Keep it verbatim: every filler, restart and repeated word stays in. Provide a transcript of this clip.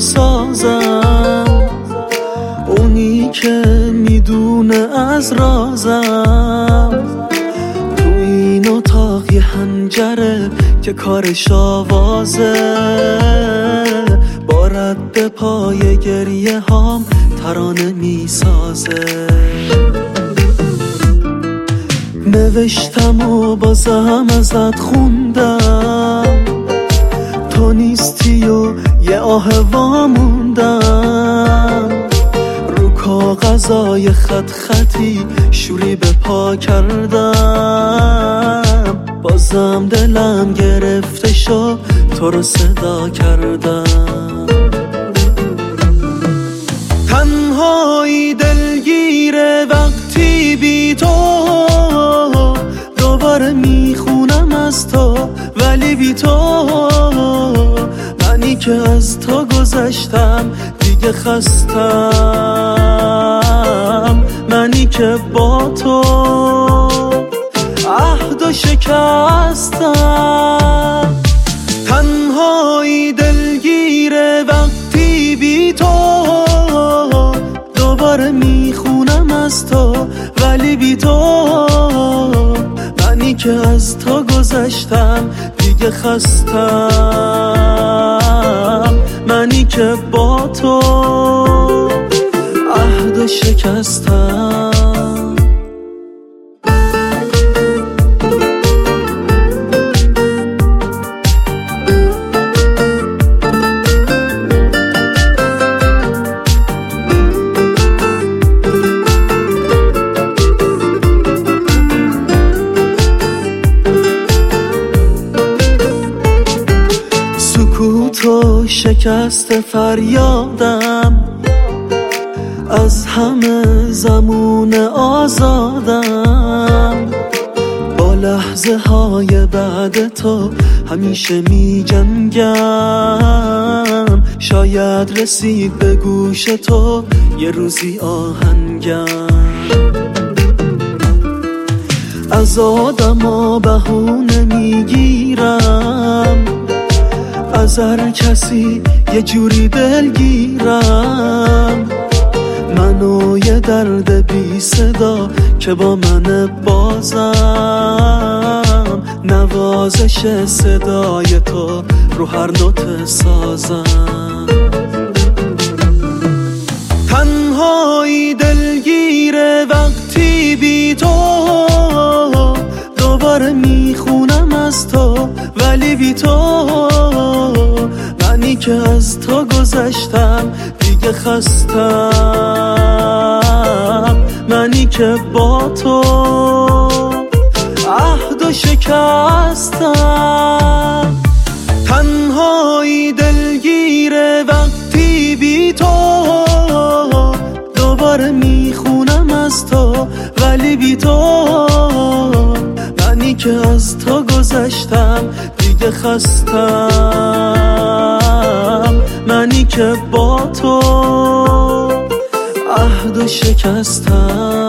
سازم، اونی که میدونه از رازم. تو این اتاق یه حنجره که کارش آوازه، با رد پای گریه هام ترانه میسازه. نوشتم و بازم ازت خوندم، تو نیستی و یه آه واموندم. رو کاغذای خط خطی شوری به پا کردم، بازم دلم گرفته شد تو رو صدا کردم. تنهایی دلگیره وقتی بی تو، دوباره میخونم از تو ولی بی تو. منی که از تو گذشتم دیگه خستم، منی که با تو عهد و شکستم. تنهایی دلگیره وقتی بی تو، دوباره میخونم از تو ولی بی تو. منی که از تو گذشتم دیگه خستم، منی که با تو عهد و شکستم. تو شکست فریادم، از همه زمون آزادم. با لحظه های بعد تو همیشه می جنگم، شاید رسید به گوش تو یه روزی آهنگم. از آدما بهونه میگیرم، از هر کسی یه جوری دلگیرم. منو یه درد بی صدا که با من بازم، نوازش صدای تو رو هر نوت سازم. تنهایی دلگیره وقتی بی تو، دوباره میخونم از تو ولی بی تو. منی که از تو گذشتم دیگه خستم، منی که با تو عهد و شکستم. تنهایی دلگیره وقتی بی تو، دوباره میخونم از تو ولی بی تو. منی که از تو گذشتم دیگه خستم، منی که با تو عهد و شکستم.